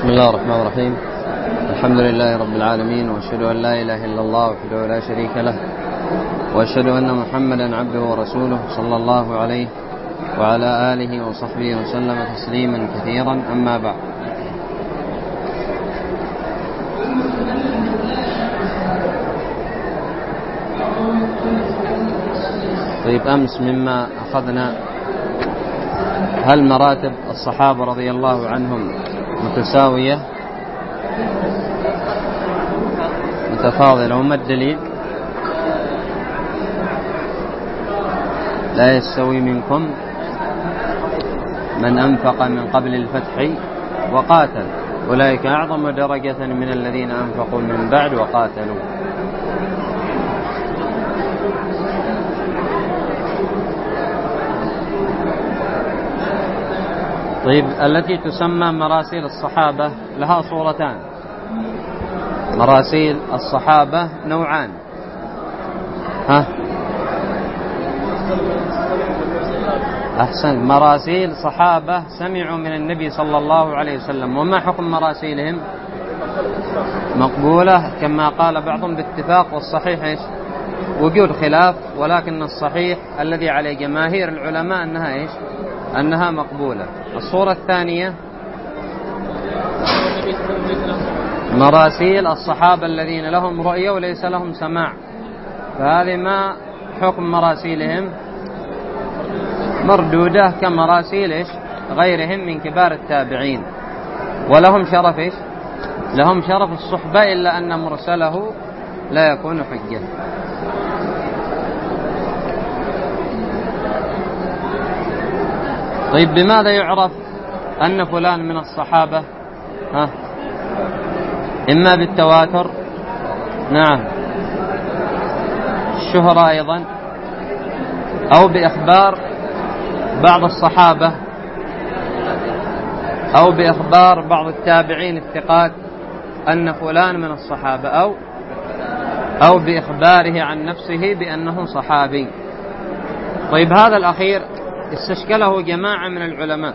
بسم الله الرحمن الرحيم. الحمد لله رب العالمين، وأشهد أن لا إله إلا الله وحده لا شريك له، وأشهد أن محمدا عبده ورسوله صلى الله عليه وعلى آله وصحبه وسلم تسليما كثيرا. أما بعد، طيب، أمس مما أخذنا: هل مراتب الصحابة رضي الله عنهم متساوية متفاضلة؟ وما الدليل؟ لا يستوي منكم من أنفق من قبل الفتح وقاتل، أولئك أعظم درجة من الذين أنفقوا من بعد وقاتلوا. طيب، التي تسمى مراسيل الصحابة لها صورتان. مراسيل الصحابة نوعان. أحسن، مراسيل صحابة سمعوا من النبي صلى الله عليه وسلم. وما حكم مراسيلهم؟ مقبولة، كما قال بعضهم باتفاق، والصحيح إيش؟ وجود خلاف، ولكن الصحيح الذي عليه جماهير العلماء أنها إيش؟ أنها مقبولة. الصورة الثانية مراسيل الصحابة الذين لهم رؤية وليس لهم سماع، فهذه ما حكم مراسيلهم؟ مردودة كمراسيل إيش؟ غيرهم من كبار التابعين، ولهم شرف إيش؟ لهم شرف الصحبة، إلا أن مرسله لا يكون حجة. طيب، بماذا يعرف أن فلان من الصحابة؟ إما بالتواتر، نعم، الشهرة أيضا، أو بإخبار بعض الصحابة، أو بإخبار بعض التابعين الثقات أن فلان من الصحابة، أو بإخباره عن نفسه بأنه صحابي. طيب، هذا الأخير استشكله جماعة من العلماء،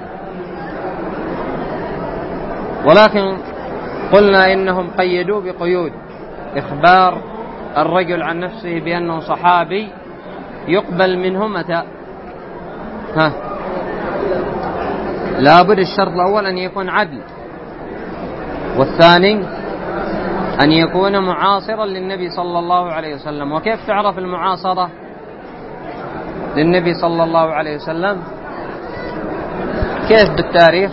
ولكن قلنا إنهم قيدوا بقيود. إخبار الرجل عن نفسه بأنه صحابي يقبل منه متى؟ لابد الشرط الأول أن يكون عدل، والثاني أن يكون معاصرا للنبي صلى الله عليه وسلم. وكيف تعرف المعاصرة للنبي صلى الله عليه وسلم؟ كيف؟ بالتاريخ.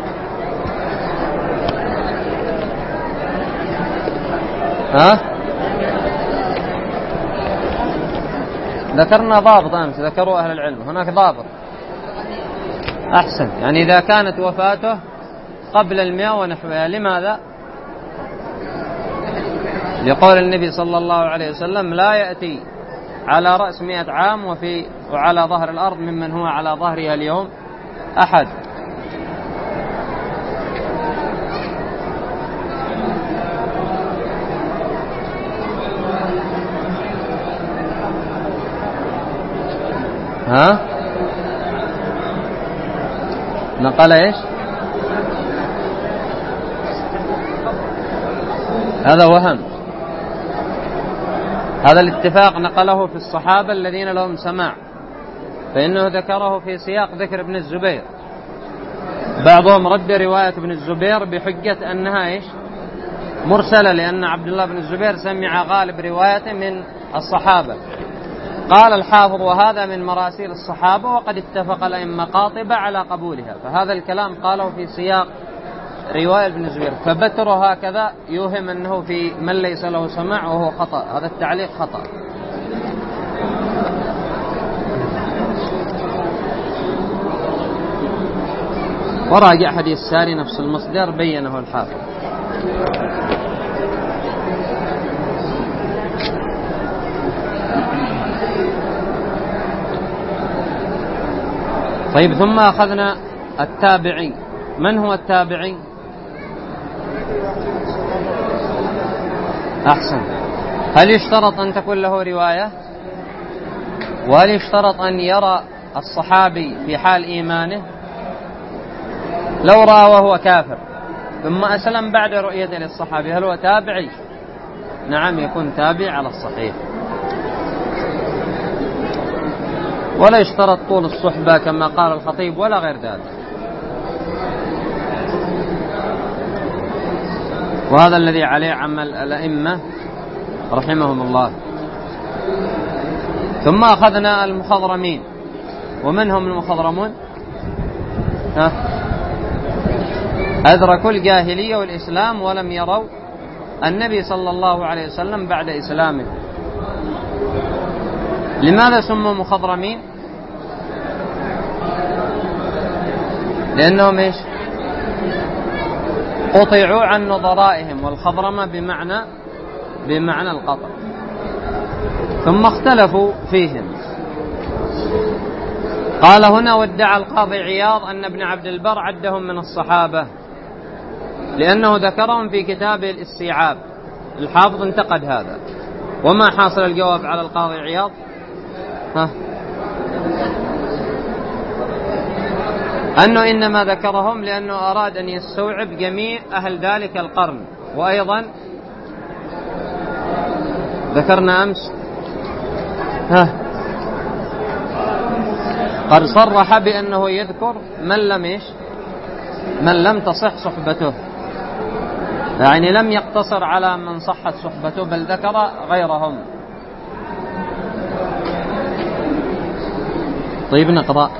ذكرنا ضابط أمس، ذكروا أهل العلم هناك ضابط. أحسن، يعني إذا كانت وفاته قبل 100 ونحوها. لماذا؟ لقول النبي صلى الله عليه وسلم: لا يأتي على رأس 100 عام وعلى ظهر الأرض ممن هو على ظهرها اليوم أحد. نقل إيش؟ هذا وهم. هذا الاتفاق نقله في الصحابة الذين لهم سماع، فإنه ذكره في سياق ذكر ابن الزبير. بعضهم رد رواية ابن الزبير بحجة أنها إيش؟ مرسلة، لأن عبد الله بن الزبير سمع غالب روايته من الصحابة. قال الحافظ: وهذا من مراسيل الصحابة، وقد اتفق الأئمة قاطبة على قبولها. فهذا الكلام قاله في سياق رواية ابن الزبير، فبتره هكذا يوهم أنه في من ليس له سماع، وهو خطأ. هذا التعليق خطأ. وراجع حديث ساري نفس المصدر بينه الحافظ. طيب، ثم أخذنا التابعي. من هو التابعي؟ أحسن، هل يشترط أن تكون له رواية؟ وهل يشترط أن يرى الصحابي في حال إيمانه؟ لو رأى وهو كافر ثم أسلم بعد رؤيته للصحابي، هل هو تابعي؟ نعم، يكون تابع على الصحيح. ولا يشترط طول الصحبة كما قال الخطيب ولا غير ذلك. وهذا الذي عليه عمل الأئمة رحمهم الله. ثم أخذنا المخضرمين. ومنهم المخضرمون؟ أدركوا الجاهلية والإسلام ولم يروا النبي صلى الله عليه وسلم بعد إسلامه. لماذا سموا مخضرمين؟ لأنهم إيش؟ قطعوا عن نظرائهم، والخضرمة بمعنى القطع. ثم اختلفوا فيهم. قال هنا: وادعى القاضي عياض أن ابن عبد البر عدهم من الصحابة لأنه ذكرهم في كتابه الاستيعاب. الحافظ انتقد هذا. وما حاصل الجواب على القاضي عياض؟ أنه إنما ذكرهم لأنه أراد أن يستوعب جميع أهل ذلك القرن. وأيضا ذكرنا أمس قد صرح بأنه يذكر من لم تصح صحبته، يعني لم يقتصر على من صحت صحبته بل ذكر غيرهم. طيب نقرأ.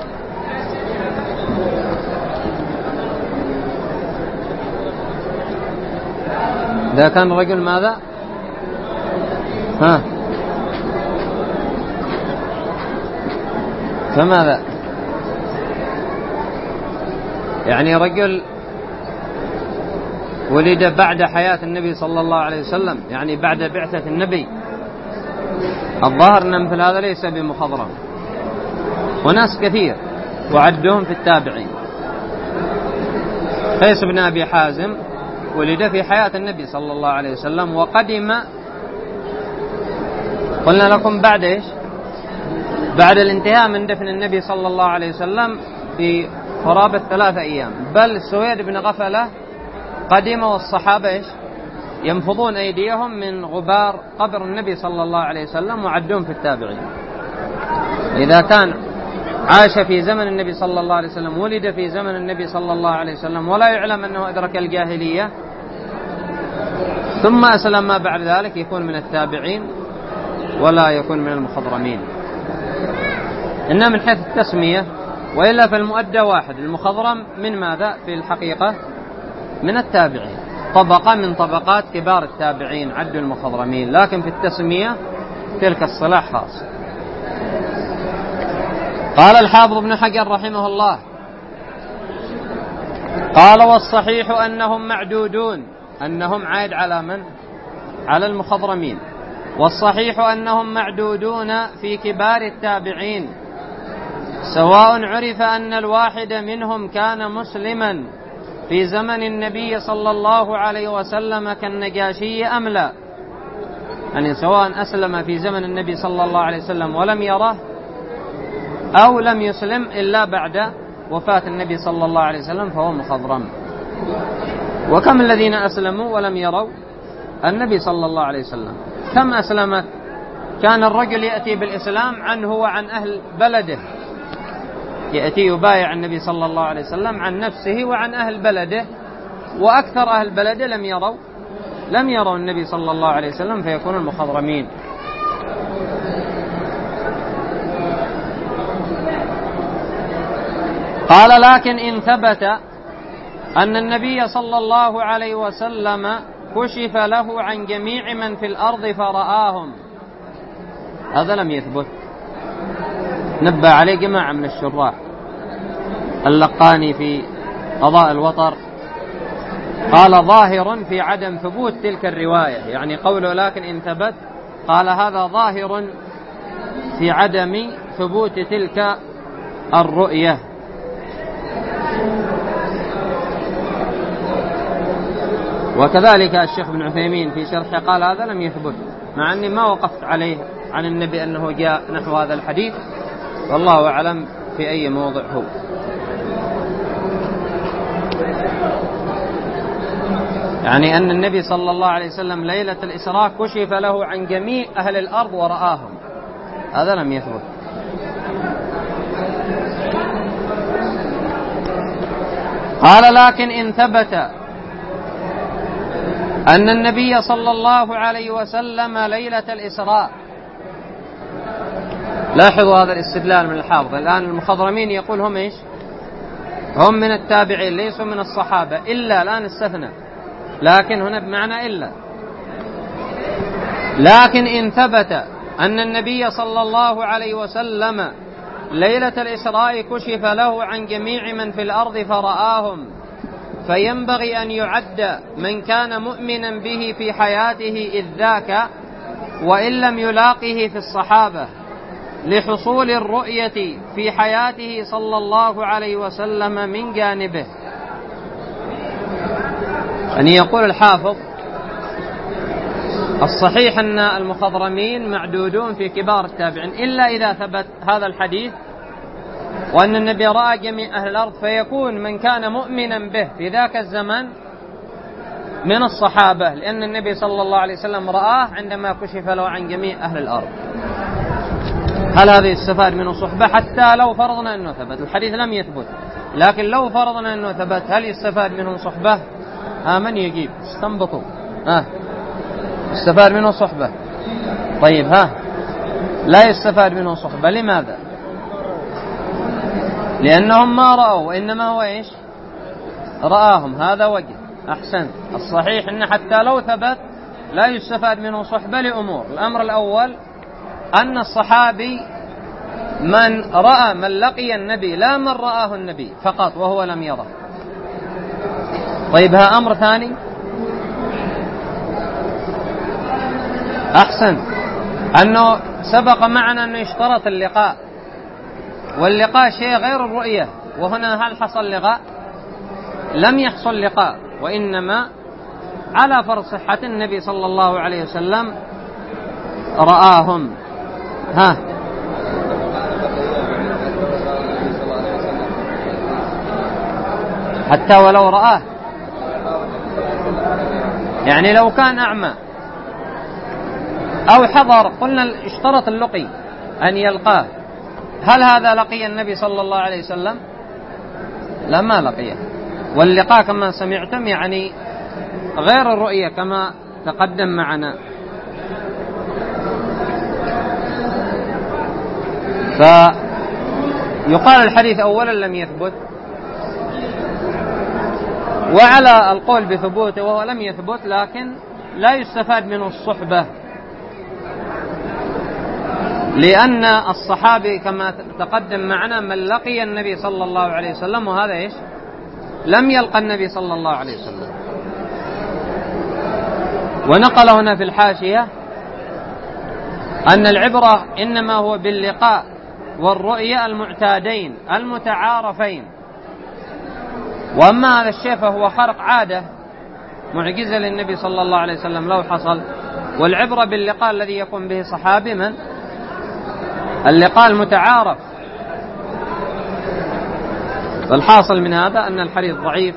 إذا كان رجل ماذا؟ فماذا؟ يعني رجل ولد بعد حياة النبي صلى الله عليه وسلم، يعني بعد بعثة النبي. الظاهر أن مثل هذا ليس بمخضرم. وناس كثير وعدهم في التابعين. قيس بن أبي حازم ولد في حياة النبي صلى الله عليه وسلم، وقدم قلنا لكم بعد إيش؟ بعد الانتهاء من دفن النبي صلى الله عليه وسلم في قرابة 3 أيام. بل سويد بن غفلة قدم والصحابة إيش؟ ينفضون أيديهم من غبار قبر النبي صلى الله عليه وسلم، وعدهم في التابعين. إذا كان عاش في زمن النبي صلى الله عليه وسلم، ولد في زمن النبي صلى الله عليه وسلم، ولا يعلم أنه أدرك الجاهلية، ثم أسلم ما بعد ذلك، يكون من التابعين ولا يكون من المخضرمين. إنما من حيث التسمية، وإلا فالمؤدى واحد. المخضرم من ماذا في الحقيقة؟ من التابعين، طبقة من طبقات كبار التابعين عدوا المخضرمين، لكن في التسمية تلك الصلاح خاص. قال الحافظ ابن حجر رحمه الله: قال: والصحيح أنهم معدودون. أنهم عائد على من؟ على المخضرمين. والصحيح أنهم معدودون في كبار التابعين، سواء عرف أن الواحد منهم كان مسلما في زمن النبي صلى الله عليه وسلم كالنجاشي أم لا، يعني سواء أسلم في زمن النبي صلى الله عليه وسلم ولم يره، أو لم يسلم إلا بعد وفاة النبي صلى الله عليه وسلم فهو مخضرم. وكم الذين أسلموا ولم يروا النبي صلى الله عليه وسلم؟ كم أسلمت؟ كان الرجل يأتي بالإسلام عنه وعن أهل بلده، يأتي يبايع النبي صلى الله عليه وسلم عن نفسه وعن أهل بلده، وأكثر أهل بلده لم يروا النبي صلى الله عليه وسلم، فيكون المخضرمين. قال: لكن إن ثبت أن النبي صلى الله عليه وسلم كشف له عن جميع من في الأرض فرآهم، هذا لم يثبت. نبه عليه جماعة من الشراح، اللقاني في قضاء الوطر قال: ظاهر في عدم ثبوت تلك الرواية، يعني قوله لكن إن ثبت، قال هذا ظاهر في عدم ثبوت تلك الرؤية. وكذلك الشيخ بن عثيمين في شرحه قال هذا لم يثبت، مع أني ما وقفت عليه عن النبي أنه جاء نحو هذا الحديث، والله أعلم في أي موضع هو. يعني أن النبي صلى الله عليه وسلم ليلة الإسراء كشف له عن جميع أهل الأرض ورآهم، هذا لم يثبت. قال لكن إن ثبت أن النبي صلى الله عليه وسلم ليلة الإسراء، لاحظوا هذا الاستدلال من الحافظ. الآن المخضرمين يقول هم إيش؟ هم من التابعين ليسوا من الصحابة، إلا الآن استثنى، لكن هنا بمعنى إلا. لكن إن ثبت أن النبي صلى الله عليه وسلم ليلة الإسراء كشف له عن جميع من في الأرض فرآهم، فينبغي أن يعد من كان مؤمنا به في حياته إذ ذاك وإن لم يلاقه في الصحابة، لحصول الرؤية في حياته صلى الله عليه وسلم من جانبه. أن يقول الحافظ الصحيح أن المخضرمين معدودون في كبار التابعين، إلا إذا ثبت هذا الحديث وأن النبي رأى جميع أهل الأرض، فيكون من كان مؤمنا به في ذاك الزمن من الصحابة، لأن النبي صلى الله عليه وسلم رآه عندما كشف له عن جميع أهل الأرض. هل هذا يستفاد منه صحبة؟ حتى لو فرضنا أنه ثبت، الحديث لم يثبت، لكن لو فرضنا أنه ثبت هل يستفاد منه صحبة؟ من يجيب؟ استنبطوا. يستفاد منه صحبة. طيب لا يستفاد منه صحبة. لماذا؟ لأنهم ما رأوا، وإنما هو إيش؟ رآهم. هذا وجه. أحسن. الصحيح أن حتى لو ثبت لا يستفاد منه صحبة لأمور. الأمر الأول أن الصحابي من رأى من لقي النبي، لا من رآه النبي فقط وهو لم يره. طيب أمر ثاني. أحسن. أنه سبق معنا أنه يشترط اللقاء، واللقاء شيء غير الرؤية، وهنا هل حصل لقاء؟ لم يحصل لقاء، وإنما على فرض صحة النبي صلى الله عليه وسلم رآهم. حتى ولو رآه، يعني لو كان أعمى أو حضر، قلنا اشترط اللقي أن يلقاه، هل هذا لقي النبي صلى الله عليه وسلم؟ لا، ما لقيه. واللقاء كما سمعتم يعني غير الرؤية كما تقدم معنا. فيقال الحديث أولا لم يثبت، وعلى القول بثبوته وهو لم يثبت، لكن لا يستفاد منه الصحبة، لأن الصحابي كما تقدم معنا من لقي النبي صلى الله عليه وسلم، وهذا إيش؟ لم يلقى النبي صلى الله عليه وسلم. ونقل هنا في الحاشية أن العبرة إنما هو باللقاء والرؤية المعتادين المتعارفين، وأما هذا الشيء فهو خرق عادة معجزة للنبي صلى الله عليه وسلم لو حصل. والعبرة باللقاء الذي يقوم به صحابي من اللقاء المتعارف. فالحاصل من هذا أن الحديث ضعيف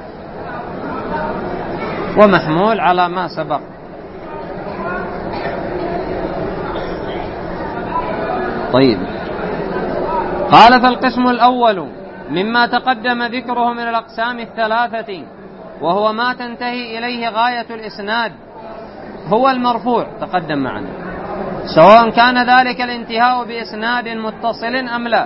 ومحمول على ما سبق. طيب، قال فالقسم الأول مما تقدم ذكره من الأقسام الثلاثة، وهو ما تنتهي إليه غاية الإسناد، هو المرفوع تقدم معنا، سواء كان ذلك الانتهاء بإسناد متصل أم لا.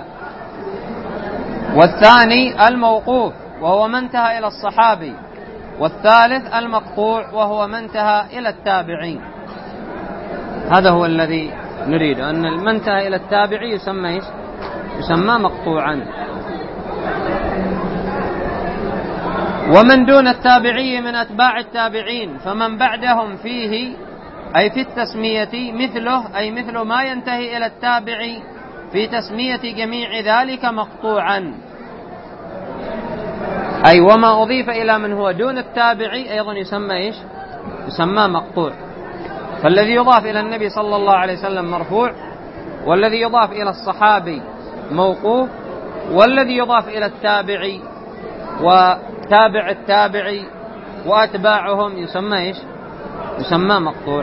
والثاني الموقوف، وهو ما انتهى إلى الصحابي. والثالث المقطوع، وهو ما انتهى إلى التابعين. هذا هو الذي نريد، أن من انتهى إلى التابعي يسمى مقطوعا. ومن دون التابعي من أتباع التابعين فمن بعدهم فيه، أي في التسمية، مثله، أي مثل ما ينتهي إلى التابع في تسمية جميع ذلك مقطوعا، أي وما أضيف إلى من هو دون التابع أيضا يسمى يسمى مقطوع. فالذي يضاف إلى النبي صلى الله عليه وسلم مرفوع، والذي يضاف إلى الصحابي موقوف، والذي يضاف إلى التابعي وتابع التابعي وأتباعهم يسمى إيش؟ يسمى مقطوع.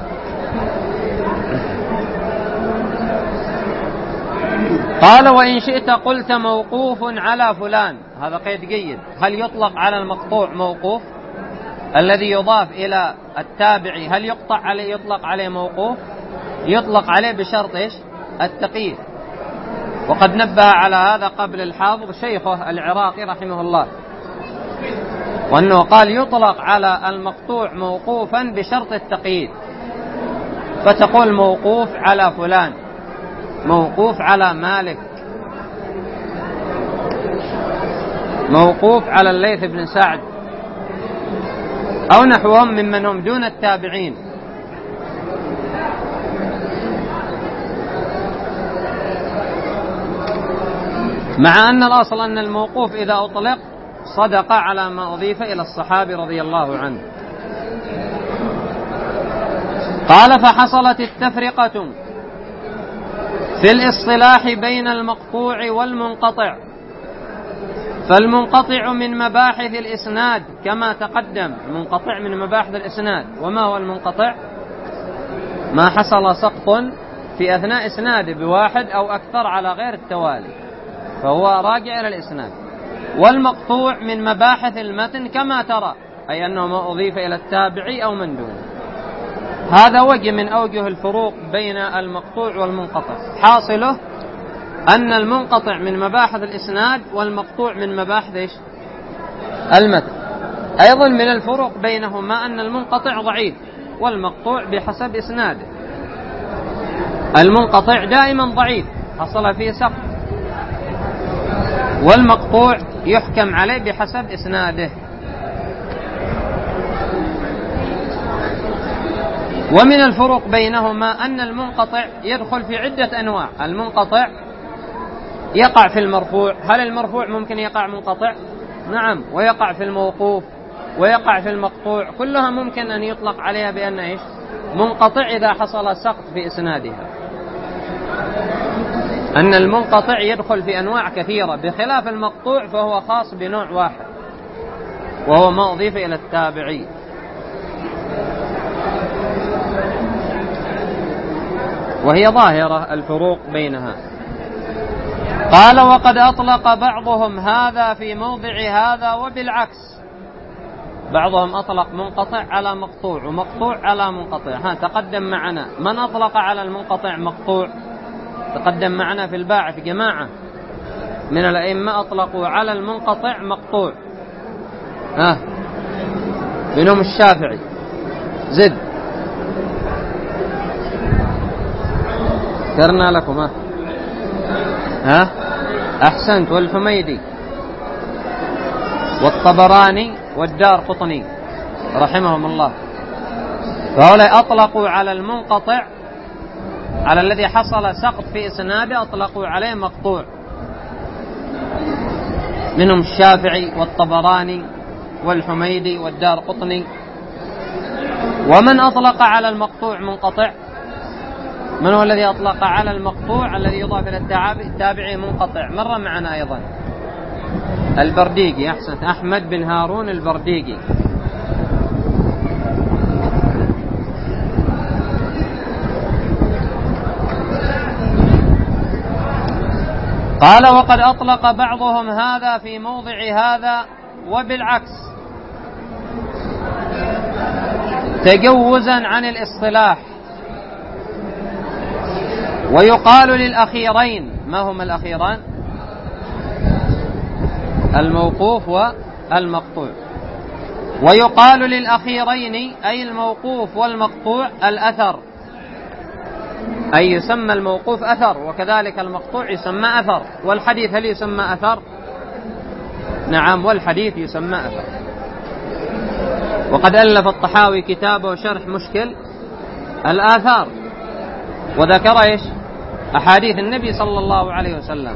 قال وإن شئت قلت موقوف على فلان. هذا قيد جيد. هل يطلق على المقطوع موقوف الذي يضاف إلى التابعي؟ هل يطلق عليه موقوف؟ يطلق عليه بشرط إيش؟ التقييد. وقد نبه على هذا قبل الحافظ شيخه العراقي رحمه الله، وأنه قال يطلق على المقطوع موقوفا بشرط التقييد، فتقول موقوف على فلان، موقوف على مالك، موقوف على الليث بن سعد أو نحوهم ممن هم دون التابعين. مع أن الأصل أن الموقوف إذا أطلق صدق على ما أضيف إلى الصحابي رضي الله عنه. قال فحصلت التفرقة في الاصطلاح بين المقطوع والمنقطع، فالمنقطع من مباحث الإسناد كما تقدم. المنقطع من مباحث الإسناد. وما هو المنقطع؟ ما حصل سقط في أثناء إسناده بواحد أو أكثر على غير التوالي، فهو راجع إلى الإسناد. والمقطوع من مباحث المتن كما ترى، أي أنه ما أضيف إلى التابعي أو من دونه. هذا وجه من أوجه الفروق بين المقطوع والمنقطع. حاصله أن المنقطع من مباحث الإسناد والمقطوع من مباحث إيش؟ المتن. أيضا من الفروق بينهما أن المنقطع ضعيف والمقطوع بحسب إسناده. المنقطع دائما ضعيف حصل فيه سقط، والمقطوع يحكم عليه بحسب إسناده. ومن الفروق بينهما أن المنقطع يدخل في عدة أنواع. المنقطع يقع في المرفوع. هل المرفوع ممكن يقع منقطع؟ نعم. ويقع في الموقوف ويقع في المقطوع، كلها ممكن أن يطلق عليها بأن إيش؟ منقطع إذا حصل سقط في إسنادها. أن المنقطع يدخل في أنواع كثيرة، بخلاف المقطوع فهو خاص بنوع واحد وهو ما أضيف إلى التابعي. وهي ظاهرة الفروق بينها. قال وقد أطلق بعضهم هذا في موضع هذا وبالعكس. بعضهم أطلق منقطع على مقطوع ومقطوع على منقطع. تقدم معنا من أطلق على المنقطع مقطوع. تقدم معنا في الباعث جماعة من الأئمة أطلقوا على المنقطع مقطوع، منهم الشافعي. زد ذكرنا لكم. أحسنت. والحميدي والطبراني والدار قطني رحمهم الله، فهؤلاء أطلقوا على المنقطع، على الذي حصل سقط في إسناده، أطلقوا عليه مقطوع. منهم الشافعي والطبراني والحميدي والدار قطني. ومن أطلق على المقطوع منقطع؟ من هو الذي أطلق على المقطوع الذي يضاف إلى التابعي منقطع؟ مر معنا أيضا البرديقي. أحسن، أحمد بن هارون البرديقي. قال وقد أطلق بعضهم هذا في موضع هذا وبالعكس، تجوزا عن الاصطلاح. ويقال للأخيرين. ما هما الأخيران؟ الموقوف والمقطوع. ويقال للأخيرين أي الموقوف والمقطوع الأثر، أي يسمى الموقوف أثر، وكذلك المقطوع يسمى أثر. والحديث هل يسمى أثر؟ نعم، والحديث يسمى أثر. وقد ألف الطحاوي كتابه شرح مشكل الآثار، وذكر إيش؟ أحاديث النبي صلى الله عليه وسلم.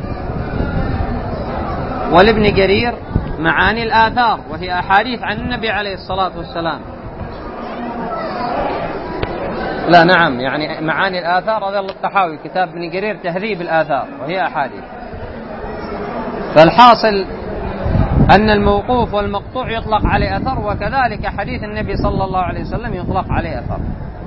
ولابن جرير معاني الآثار، وهي أحاديث عن النبي عليه الصلاة والسلام. لا نعم، يعني معاني الآثار هذا الطحاوي كتاب ابن جرير تهذيب الآثار، وهي أحاديث. فالحاصل أن الموقوف والمقطوع يطلق عليه أثر، وكذلك حديث النبي صلى الله عليه وسلم يطلق عليه أثر.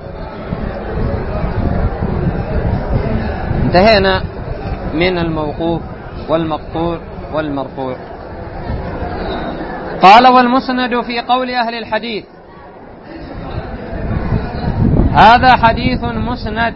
انتهينا من الموقوف والمقطوع والمرفوع. قال: والمسند في قول أهل الحديث: هذا حديث مسند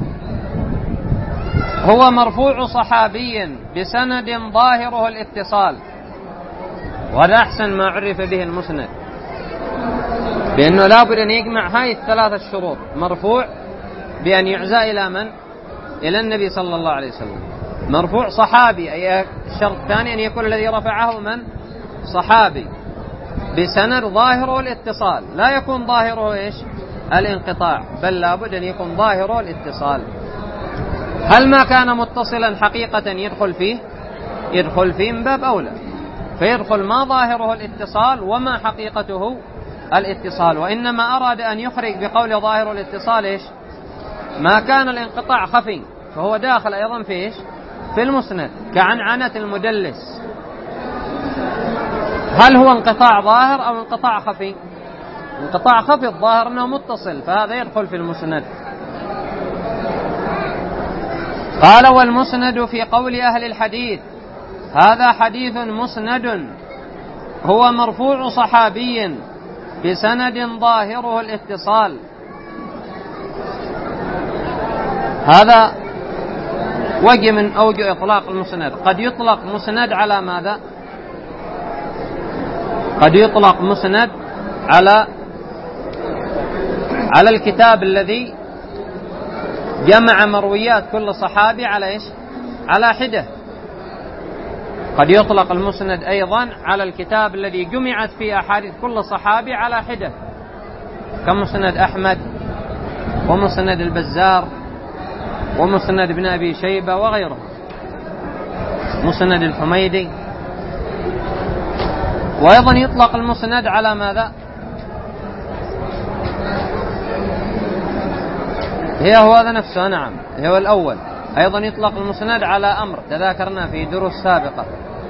هو مرفوع صحابي بسند ظاهره الاتصال. وهذا أحسن ما عرف به المسند، بأنه لا بد أن يجمع هاي الثلاثة الشروط: مرفوع بأن يعزى إلى من؟ إلى النبي صلى الله عليه وسلم. مرفوع صحابي، أي الشرط الثاني أن يكون الذي رفعه من؟ صحابي، بسند ظاهره الاتصال، لا يكون ظاهره إيش؟ الانقطاع، بل لا بد أن يكون ظاهره الاتصال. هل ما كان متصلا حقيقة يدخل فيه؟ يدخل فيه من باب أولى، فيدخل ما ظاهره الاتصال وما حقيقته الاتصال. وإنما أراد أن يخرج بقول ظاهر الاتصال إيش؟ ما كان الانقطاع خفي، فهو داخل أيضا في إيش؟ في المسند، كعنعنة المدلس. هل هو انقطاع ظاهر أو انقطاع خفي؟ انقطاع خفي، الظاهر أنه متصل، فهذا يدخل في المسند. قال: والمسند في قول أهل الحديث: هذا حديث مسند هو مرفوع صحابي بسند ظاهره الاتصال. هذا وجه من أوجه إطلاق المسند. قد يطلق مسند على ماذا؟ قد يطلق مسند على الكتاب الذي جمع مرويات كل صحابي على إيش؟ على حدة. قد يطلق المسند أيضا على الكتاب الذي جمعت فيه أحاديث كل صحابي على حدة، كمسند أحمد ومسند البزار ومسند ابن أبي شيبة وغيره، مسند الحميدي. وأيضا يطلق المسند على ماذا؟ هو هذا نفسه، نعم، هو الأول. أيضا يطلق المسند على أمر، تذاكرنا في دروس سابقة.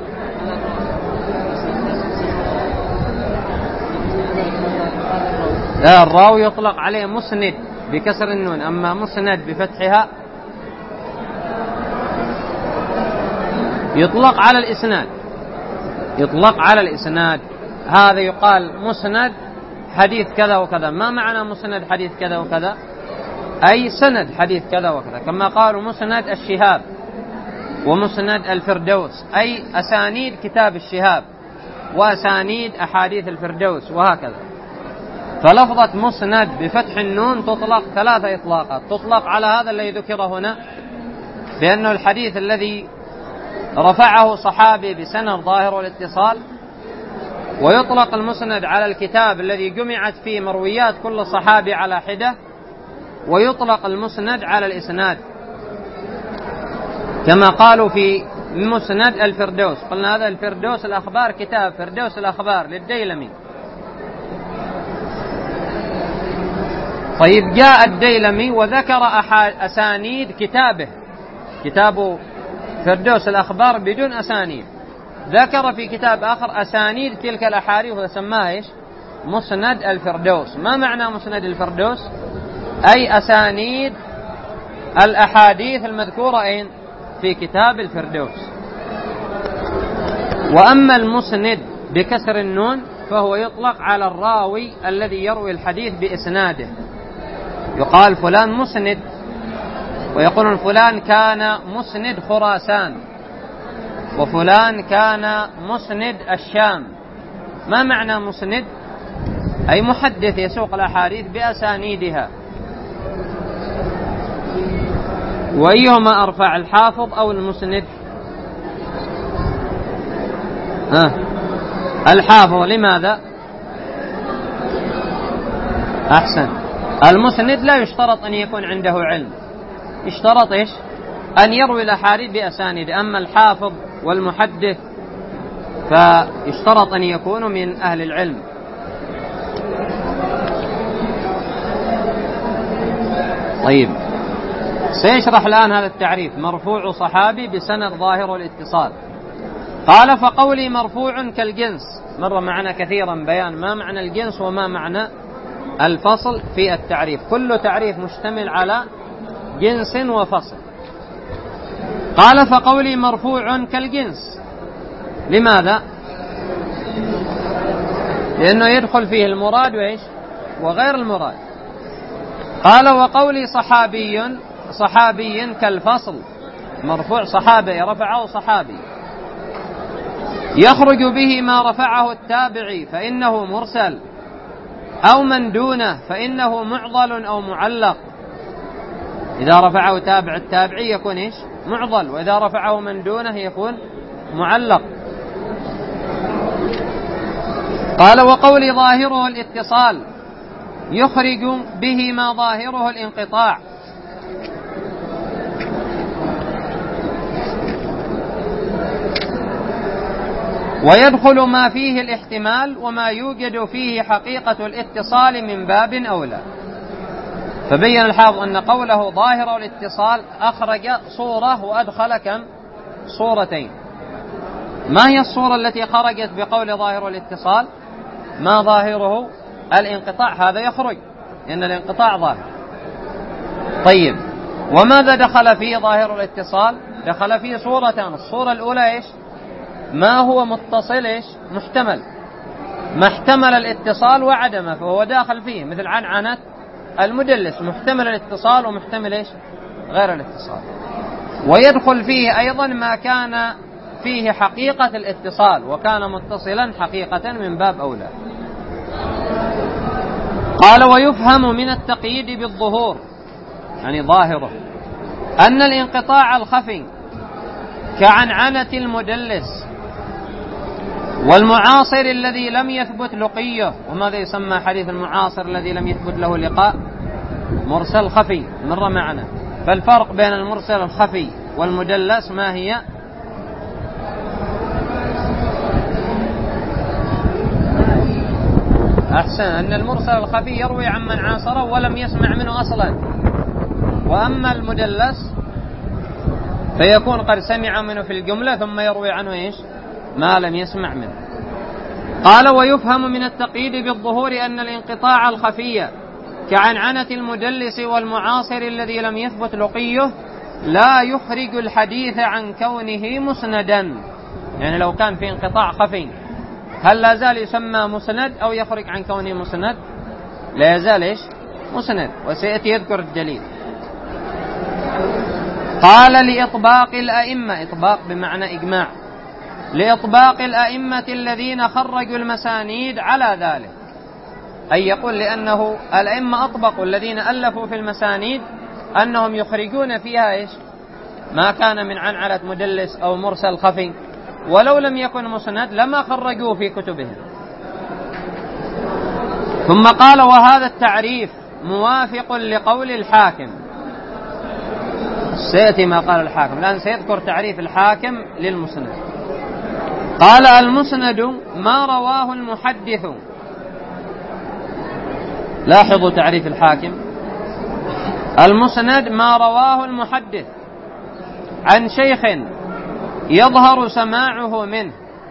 لا، الراوي يطلق عليه مسند بكسر النون، أما مسند بفتحها يطلق على الإسناد. يطلق على الإسناد، هذا يقال مسند حديث كذا وكذا. ما معنى مسند حديث كذا وكذا؟ أي سند حديث كذا وكذا، كما قالوا مسند الشهاب ومسند الفردوس، أي أسانيد كتاب الشهاب وأسانيد أحاديث الفردوس، وهكذا. فلفظة مسند بفتح النون تطلق ثلاثة إطلاقات. تطلق على هذا الذي ذكر هنا بأنه الحديث الذي رفعه صحابي بسند ظاهر الاتصال، ويطلق المسند على الكتاب الذي جمعت فيه مرويات كل صحابي على حدة، ويطلق المسند على الإسناد، كما قالوا في مسند الفردوس. قلنا هذا الفردوس الأخبار، كتاب فردوس الأخبار للديلمي. طيب، جاء الديلمي وذكر أسانيد كتابه، كتاب فردوس الأخبار بدون أسانيد، ذكر في كتاب آخر أسانيد تلك الأحاديث وسماها إيش؟ مسند الفردوس. ما معنى مسند الفردوس؟ أي أسانيد الأحاديث المذكورة أين؟ في كتاب الفردوس. وأما المسند بكسر النون فهو يطلق على الراوي الذي يروي الحديث بإسناده. يقال فلان مسند، ويقولون فلان كان مسند خراسان، وفلان كان مسند الشام. ما معنى مسند؟ أي محدث يسوق الأحاديث بأسانيدها. وأيهما أرفع، الحافظ أو المسند؟ الحافظ. لماذا؟ أحسن. المسند لا يشترط أن يكون عنده علم، يشترط إيش؟ أن يروي الأحاديث بأسانيد. أما الحافظ والمحدث فيشترط أن يكونوا من أهل العلم. طيب، سيشرح الآن هذا التعريف: مرفوع صحابي بسند ظاهر الاتصال. قال فقولي مرفوع كالجنس، مر معنا كثيرا بيان ما معنى الجنس وما معنى الفصل في التعريف. كل تعريف مشتمل على جنس وفصل. قال فقولي مرفوع كالجنس، لماذا؟ لأنه يدخل فيه المراد وإيش وغير المراد. قال وقولي صحابي كالفصل، مرفوع صحابي رفعه صحابي، يخرج به ما رفعه التابعي فإنه مرسل، أو من دونه فإنه معضل أو معلق. إذا رفعه تابع التابعي يكون إيش معضل، وإذا رفعه من دونه يكون معلق. قال وقولي ظاهره الاتصال، يخرج به ما ظاهره الانقطاع. ويدخل ما فيه الاحتمال وما يوجد فيه حقيقة الاتصال من باب أولى. فبين الحافظ أن قوله ظاهر الاتصال أخرج صورة وأدخل كم صورتين. ما هي الصورة التي خرجت بقول ظاهر الاتصال؟ ما ظاهره الانقطاع، هذا يخرج لأن الانقطاع ظاهر. طيب وماذا دخل فيه ظاهر الاتصال؟ دخل فيه صورتان. الصورة الأولى إيش؟ ما هو متصل إيش محتمل، ما احتمل الاتصال وعدمه فهو داخل فيه، مثل عنعنة المدلس محتمل الاتصال ومحتمل إيش غير الاتصال. ويدخل فيه أيضا ما كان فيه حقيقة الاتصال وكان متصلا حقيقة من باب أولى. قال ويفهم من التقييد بالظهور، يعني ظاهره، أن الانقطاع الخفي كعنعنة المدلس والمعاصر الذي لم يثبت لقيه. وماذا يسمى حديث المعاصر الذي لم يثبت له لقاء؟ مرسل خفي، مر معنا. فالفرق بين المرسل الخفي والمدلس ما هي؟ أحسن، أن المرسل الخفي يروي عن من عاصره ولم يسمع منه أصلا، وأما المدلس فيكون قد سمع منه في الجملة ثم يروي عنه إيش ما لم يسمع منه. قال ويفهم من التقييد بالظهور أن الانقطاع الخفي كعنعنة المدلس والمعاصر الذي لم يثبت لقيه لا يخرج الحديث عن كونه مسندا. يعني لو كان في انقطاع خفي هل لا زال يسمى مسند أو يخرج عن كونه مسند؟ لا يزال إيش مسند، وسيأتي يذكر الدليل. قال لإطباق الأئمة، إطباق بمعنى إجماع، لإطباق الأئمة الذين خرجوا المسانيد على ذلك، أي يقول لأنه الأئمة أطبقوا الذين ألفوا في المسانيد أنهم يخرجون فيها إيش ما كان من عنعنة مدلس أو مرسل خفي، ولو لم يكن مسند لما خرجوه في كتبهم. ثم قال وهذا التعريف موافق لقول الحاكم. سيأتي ما قال الحاكم، الآن سيذكر تعريف الحاكم للمسند. قال المسند ما رواه المحدث. لاحظوا تعريف الحاكم، المسند ما رواه المحدث عن شيخ يظهر سماعه منه،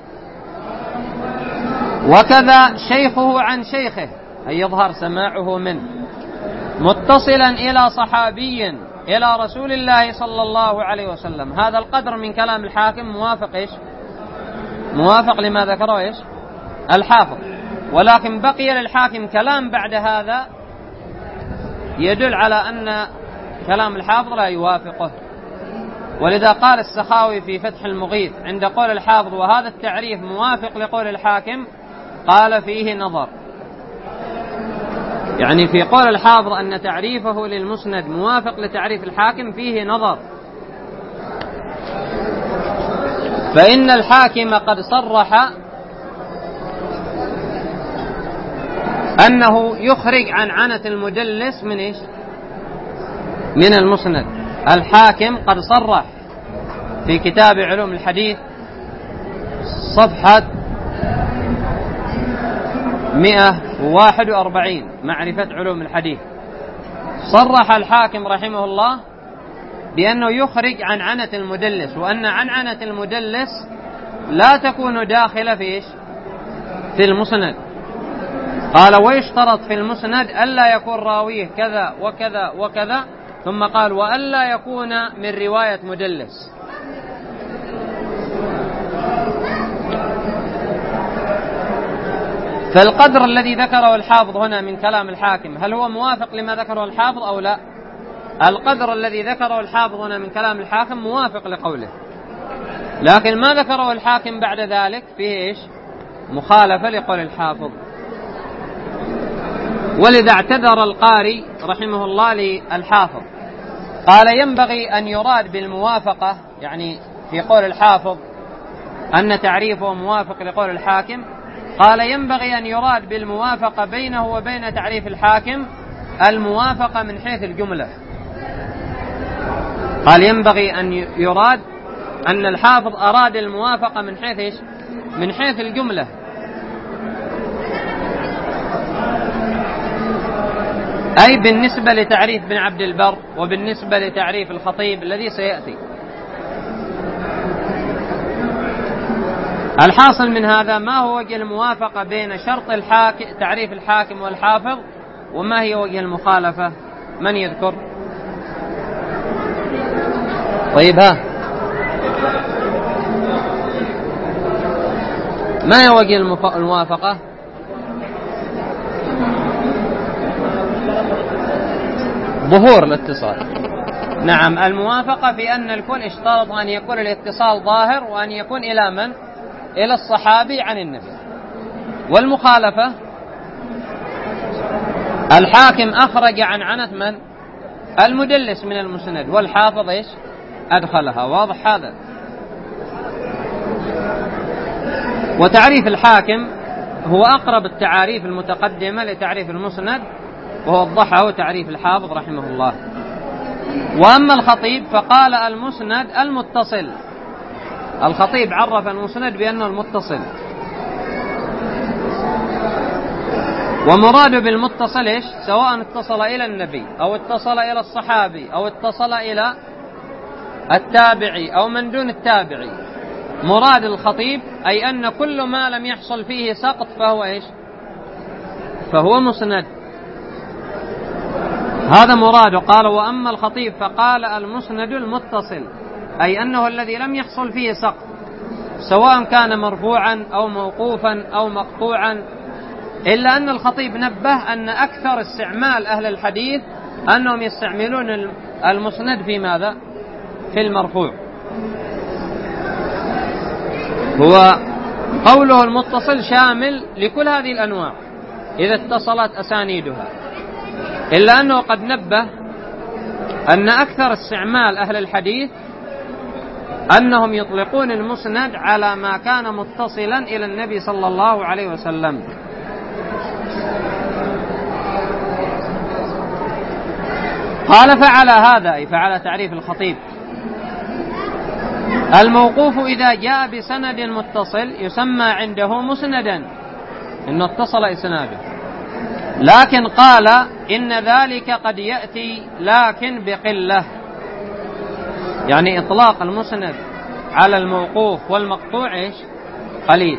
وكذا شيخه عن شيخه أي يظهر سماعه منه، متصلا إلى صحابي إلى رسول الله صلى الله عليه وسلم. هذا القدر من كلام الحاكم موافق إيش موافق لما ذكره إيش الحافظ، ولكن بقي للحاكم كلام بعد هذا يدل على أن كلام الحافظ لا يوافقه. ولذا قال السخاوي في فتح المغيث عند قول الحافظ وهذا التعريف موافق لقول الحاكم، قال فيه نظر، يعني في قول الحافظ أن تعريفه للمسند موافق لتعريف الحاكم فيه نظر. فإن الحاكم قد صرح أنه يخرج عن عنة المدلس من إيش من المسند. الحاكم قد صرح في كتاب علوم الحديث صفحة 141 معرفة علوم الحديث، صرح الحاكم رحمه الله بأنه يخرج عن عنة المدلس، وأن عنعنة المدلس لا تكون داخلة في إيش؟ في المسند. قال ويشترط في المسند ألا يكون راويه كذا وكذا وكذا، ثم قال وألا يكون من رواية مدلس. فالقدر الذي ذكره الحافظ هنا من كلام الحاكم هل هو موافق لما ذكره الحافظ أو لا؟ القدر الذي ذكره الحافظ هنا من كلام الحاكم موافق لقوله، لكن ما ذكره الحاكم بعد ذلك فيه إيش؟ مخالفة لقول الحافظ. ولذا اعتذر القاري رحمه الله للحافظ، قال ينبغي أن يراد بالموافقة، يعني في قول الحافظ أن تعريفه موافق لقول الحاكم، قال ينبغي أن يراد بالموافقة بينه وبين تعريف الحاكم الموافقة من حيث الجملة. قال ينبغي أن يراد أن الحافظ أراد الموافقة من حيث إيش؟ من حيث الجملة. أي بالنسبة لتعريف ابن عبد البر وبالنسبة لتعريف الخطيب الذي سيأتي. الحاصل من هذا ما هو وجه الموافقة بين شرط تعريف الحاكم والحافظ، وما هي وجه المخالفة؟ من يذكر؟ طيب ها، ما هي وجه الموافقة؟ ظهور الاتصال. نعم، الموافقة في أن الكل اشترط أن يكون الاتصال ظاهر وأن يكون إلى من؟ إلى الصحابي عن النبي. والمخالفة الحاكم أخرج عن عنة من؟ المدلس من المسند، والحافظ إيش؟ أدخلها. واضح هذا؟ وتعريف الحاكم هو أقرب التعاريف المتقدمة لتعريف المسند، ووضحه تعريف الحافظ رحمه الله. وأما الخطيب فقال المسند المتصل. الخطيب عرف المسند بأنه المتصل، ومراده بالمتصل إيش؟ سواء اتصل إلى النبي أو اتصل إلى الصحابي أو اتصل إلى التابعي أو من دون التابعي. مراد الخطيب أي أن كل ما لم يحصل فيه سقط فهو إيش؟ فهو مسند. هذا مراده. قال وأما الخطيب فقال المسند المتصل، أي أنه الذي لم يحصل فيه سقط، سواء كان مرفوعا أو موقوفا أو مقطوعا، إلا أن الخطيب نبه أن أكثر استعمال أهل الحديث أنهم يستعملون المسند في ماذا؟ في المرفوع. هو قوله المتصل شامل لكل هذه الأنواع إذا اتصلت أسانيدها، إلا أنه قد نبه أن أكثر استعمال أهل الحديث أنهم يطلقون المسند على ما كان متصلا إلى النبي صلى الله عليه وسلم. قال فعلى هذا، أي فعلى تعريف الخطيب، الموقوف إذا جاء بسند متصل يسمى عنده مسندا، إنه اتصل إسناده. لكن قال إن ذلك قد يأتي لكن بقلة، يعني إطلاق المسند على الموقوف والمقطوع إيش؟ قليل.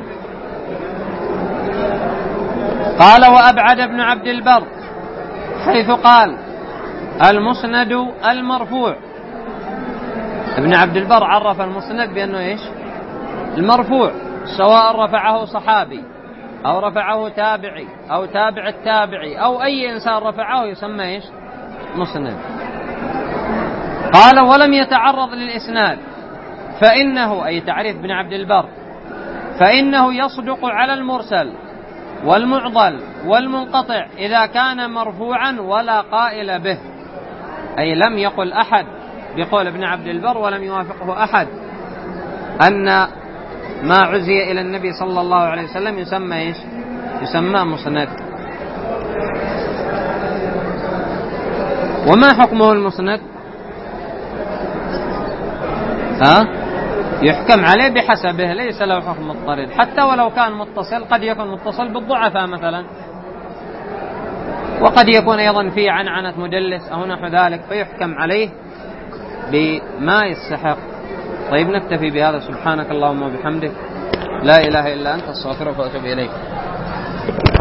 قال وأبعد ابن عبد البر حيث قال المسند المرفوع. ابن عبد البر عرف المسند بأنه إيش؟ المرفوع، سواء رفعه صحابي أو رفعه تابعي أو تابع التابعي أو أي إنسان رفعه يسمى إيش؟ مسند. قال ولم يتعرض للإسناد فإنه، أي تعريف ابن عبد البر، فإنه يصدق على المرسل والمعضل والمنقطع إذا كان مرفوعا ولا قائل به. أي لم يقل أحد بقول ابن عبد البر ولم يوافقه أحد أن ما عزي إلى النبي صلى الله عليه وسلم يسمى إيش؟ يسمى مسند. وما حكمه المسند؟ يحكم عليه بحسبه، ليس له حكم مضطرد، حتى ولو كان متصل قد يكون متصل بالضعفاء مثلا، وقد يكون أيضا فيه عنعنة مدلس أو نحو ذلك، فيحكم عليه بما يستحق. طيب نكتفي بهذا. سبحانك اللهم وبحمدك لا إله إلا أنت، أستغفرك وأتوب إليك.